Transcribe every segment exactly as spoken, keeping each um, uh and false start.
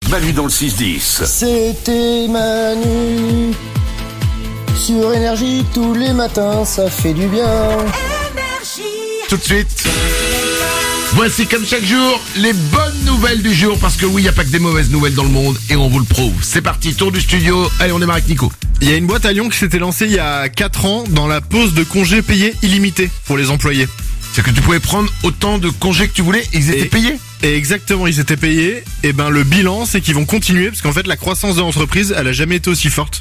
Manu dans le six dix. C'était Manu sur Énergie tous les matins, ça fait du bien. Tout de suite, voici comme chaque jour les bonnes nouvelles du jour, parce que oui, il n'y a pas que des mauvaises nouvelles dans le monde et on vous le prouve. C'est parti, tour du studio. Allez, on démarre avec Nico. Il y a une boîte à Lyon qui s'était lancée il y a quatre ans dans la pause de congés payés illimité pour les employés. C'est que tu pouvais prendre autant de congés que tu voulais et ils étaient Et- payés. Et exactement, ils étaient payés. Et ben le bilan, c'est qu'ils vont continuer parce qu'en fait la croissance de l'entreprise, elle a jamais été aussi forte.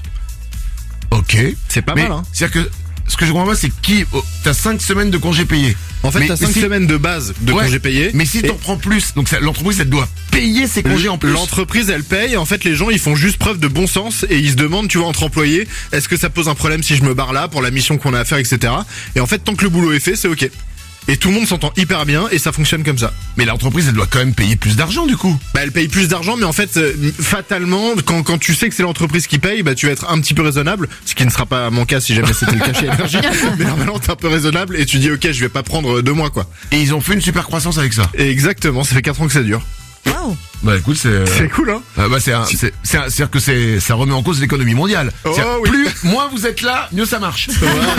Ok. C'est pas Mais mal, hein. c'est-à-dire que ce que je comprends pas, c'est qui oh, t'as cinq semaines de congés payés. En fait, Mais- t'as mais cinq si- semaines de base de Ouais, congés payés. Mais si Et t'en prends plus, donc ça- l'entreprise elle doit payer ses congés en plus. L'entreprise, elle paye. En fait, les gens, ils font juste preuve de bon sens et ils se demandent, tu vois, entre employés, est-ce que ça pose un problème si je me barre là pour la mission qu'on a à faire, et cetera. Et en fait, tant que le boulot est fait, c'est ok. Et tout le monde s'entend hyper bien et ça fonctionne comme ça. Mais l'entreprise elle doit quand même payer plus d'argent du coup. Bah, elle paye plus d'argent, mais en fait, euh, fatalement, quand, quand tu sais que c'est l'entreprise qui paye, bah, tu vas être un petit peu raisonnable, ce qui ne sera pas mon cas si jamais c'était le cas chez Énergie. Mais normalement, t'es un peu raisonnable et tu dis, ok, je vais pas prendre deux mois, quoi. Et ils ont fait une super croissance avec ça. Et exactement, ça fait quatre ans que ça dure. Waouh. Bah écoute, c'est... C'est cool, hein? Euh, bah c'est un, c'est, c'est, un- c'est-à-dire que c'est, ça remet en cause l'économie mondiale. Oh, C'est-à-dire, oui. Plus, moins vous êtes là, mieux ça marche.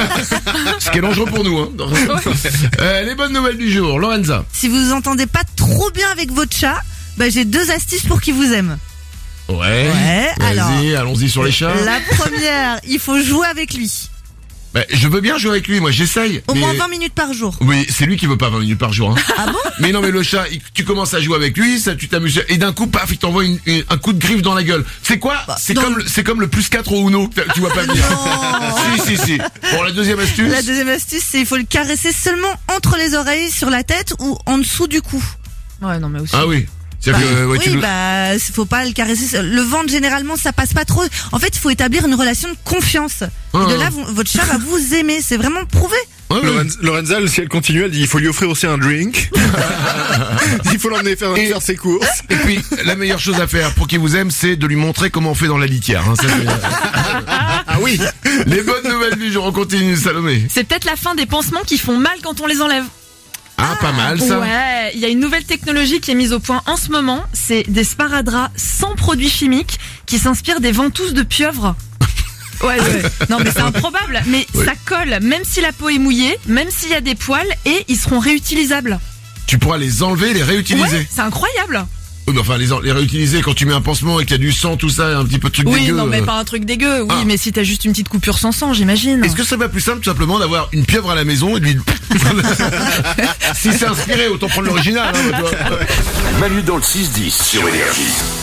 Ce qui est dangereux pour nous, hein. Euh, les bonnes nouvelles du jour, Lorenza. Si vous vous entendez pas trop bien avec votre chat, bah j'ai deux astuces pour qu'il vous aime. Ouais. Ouais, Vas-y, alors. allons-y sur les chats. La première, il faut jouer avec lui. Bah, je veux bien jouer avec lui, moi j'essaye. Au mais... moins vingt minutes par jour. Oui, c'est lui qui veut pas vingt minutes par jour. Hein. Ah bon? Mais non, mais le chat, il- tu commences à jouer avec lui, ça, tu t'amuses, et d'un coup, paf, il t'envoie une- une- un coup de griffe dans la gueule. C'est quoi? C'est dans comme, le- le- c'est comme le plus quatre au Uno, que t'as- tu vois pas venir. Si, si, si. Bon, la deuxième astuce. La deuxième astuce, c'est il faut le caresser seulement entre les oreilles, sur la tête ou en dessous du cou. Ouais, non, mais aussi. Ah oui. C'est-à-dire que, ouais, oui, tu nous- bah, faut pas le caresser. Le ventre, généralement, ça passe pas trop. En fait, il faut établir une relation de confiance. Ah. Et de là, vous- votre chat va vous aimer. C'est vraiment prouvé. Ouais, ouais. Lorenz- Lorenza, si elle continue, elle dit, il faut lui offrir aussi un drink. Il faut l'emmener faire, Et- faire ses courses. Et puis, la meilleure chose à faire pour qu'il vous aime, c'est de lui montrer comment on fait dans la litière. Hein, ça, c'est- Ah oui. Les bonnes nouvelles du jour, on continue, Salomé. C'est peut-être la fin des pansements qui font mal quand on les enlève. Ah, pas mal ça. Ouais, il y a une nouvelle technologie qui est mise au point en ce moment. C'est des sparadraps sans produits chimiques qui s'inspirent des ventouses de pieuvre. Ouais, ouais. Non, mais c'est improbable. Mais Oui. ça colle, même si la peau est mouillée, même s'il y a des poils, et ils seront réutilisables. Tu pourras les enlever, les réutiliser. Ouais, c'est incroyable. Oui, mais enfin, les, en- les réutiliser quand tu mets un pansement et qu'il y a du sang, tout ça, un petit peu de truc Oui, dégueu. non, mais euh. pas un truc dégueu. Oui, Ah. mais si t'as juste une petite coupure sans sang, j'imagine. Est-ce que ce serait pas plus simple, tout simplement, d'avoir une pieuvre à la maison et de lui... Si c'est inspiré, autant prendre l'original, hein, tu vois. Manu dans le six dix sur Énergie.